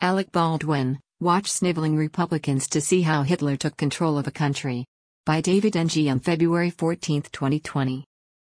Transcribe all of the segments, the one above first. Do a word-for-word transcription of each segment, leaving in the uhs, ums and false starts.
Alec Baldwin, watch sniveling Republicans to see how Hitler took control of a country. By David N G on February fourteenth, twenty twenty.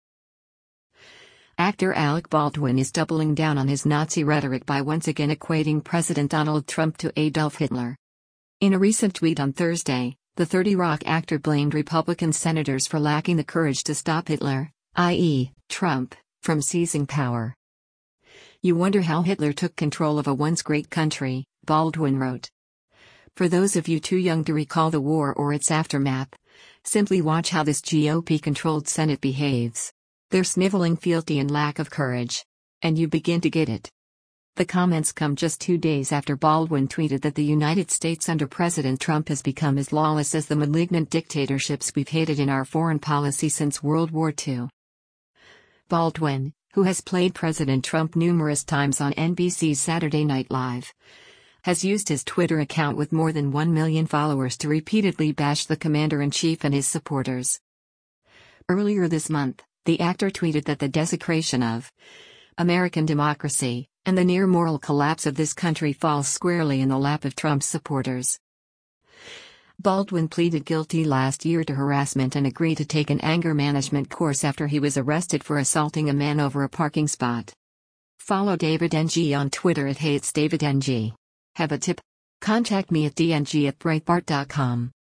Actor Alec Baldwin is doubling down on his Nazi rhetoric by once again equating President Donald Trump to Adolf Hitler. In a recent tweet on Thursday, the thirty Rock actor blamed Republican senators for lacking the courage to stop Hitler, that is, Trump, from seizing power. "You wonder how Hitler took control of a once great country," Baldwin wrote. "For those of you too young to recall the war or its aftermath, simply watch how this G O P-controlled Senate behaves. Their sniveling fealty and lack of courage. And you begin to get it." The comments come just two days after Baldwin tweeted that the United States under President Trump has become as lawless as the malignant dictatorships we've hated in our foreign policy since World War Two. Baldwin, who has played President Trump numerous times on N B C's Saturday Night Live, has used his Twitter account with more than one million followers to repeatedly bash the commander-in-chief and his supporters. Earlier this month, the actor tweeted that the desecration of American democracy and the near moral collapse of this country falls squarely in the lap of Trump's supporters. Baldwin pleaded guilty last year to harassment and agreed to take an anger management course after he was arrested for assaulting a man over a parking spot. Follow David N G on Twitter at HatesDavidNG. Have a tip? Contact me at d n g at breitbart dot com.